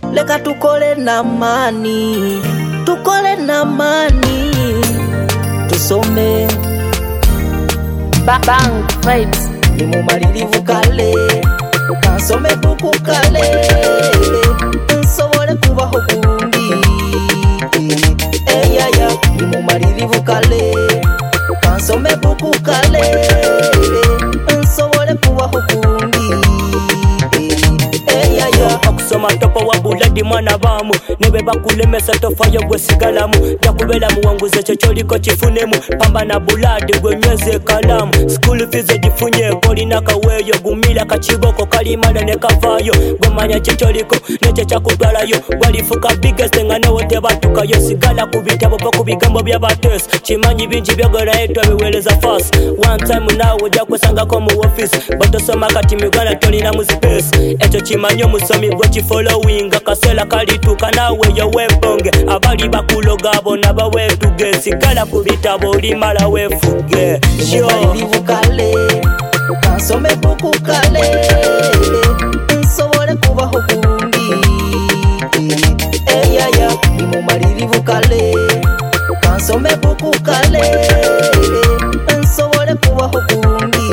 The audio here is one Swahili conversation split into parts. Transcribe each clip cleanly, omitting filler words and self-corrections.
leka tukole namani, tukole namani, tusome Bang vibes. Nimumalirivu kale, kansome buku kale, nsobole kubaho bulungi. Eyaya, nimumalirivu kale, kansome buku kale, nsobole kubaho bulungi. Eyaya, okusoma topo wabula di mwana bamu, nebe bakulemesa tofayo gwe sigalamu, takubela muwanguze chocholiko chifunemu, pamba na buladi gwe nyweze kalamu, school fees ejifunye kolina kaweyo, gumila kachiboko kalimala ne kavayo, gwe manya chocholiko neche chakudwalayo, walifuka biggest nga newo tebatukayo, sigala kubitabo pa kubigambo bya bates, chimanyi binji byogora etwa biweleza fast, one time nawe ojja kwesangako mu office, batosoma kati migana tolina mu space, echo chimanyi omusomi gwe chifollowing, akasela kalituka nawe yowebonge, abali bakuloga bona bawetuge, sigala kubitabo olimala wefuge. nimumalirivu kale, kansome buku kale, nsobole kubaho bulungi. Eyaya, nimumalirivu kale, kansome buku kale, nsobole kubaho bulungi.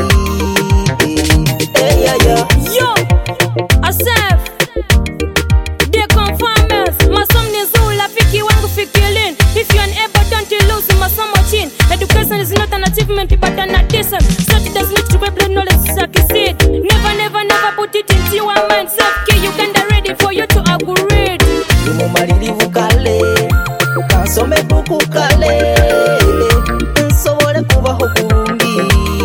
Eyaya, Yo, Asaf, they confirmers. Masom ni zula, fiki wangu fikilin. If you're unable, don't you lose masomo chin. Education is not an achievement, but an addition. Study does not to be knowledge to succeed. Never put it into your mind. Self-care, you can ready for you to upgrade. nimumalirivu kale, kansome buku kale, nsobole kubaho bulungi.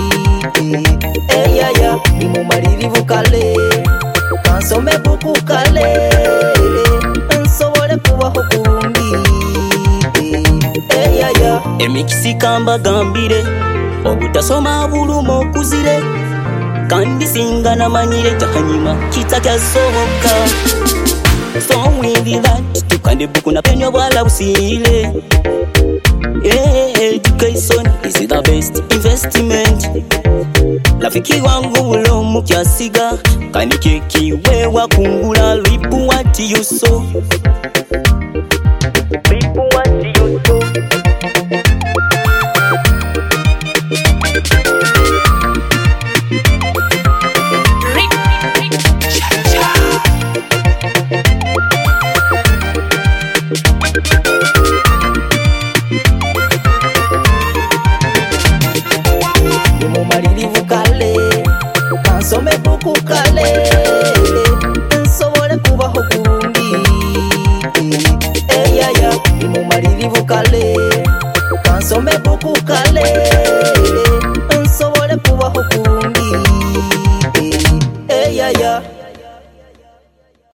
Eyaya, nimumalirivu kale, kansome buku kale, nsobole kubaho bulungi. Eyaya, Emikisika gambire, obutasoma buluma okuzire, kandi singa namanyire jahanyima kitakyasoboka. So with that, tukande buku na penyo bwala busile. Education is the best investment. Rafiki wangu ulo mukyasiga, kanike kiwe wakungula, reap what you sow. Reap what you sow. nimumalirivu kale, kansome buku kale, nsobole kubaho bulungi. Eyaya, nimumalirivu kale, kansome buku kale, nsobole kubaho bulungi.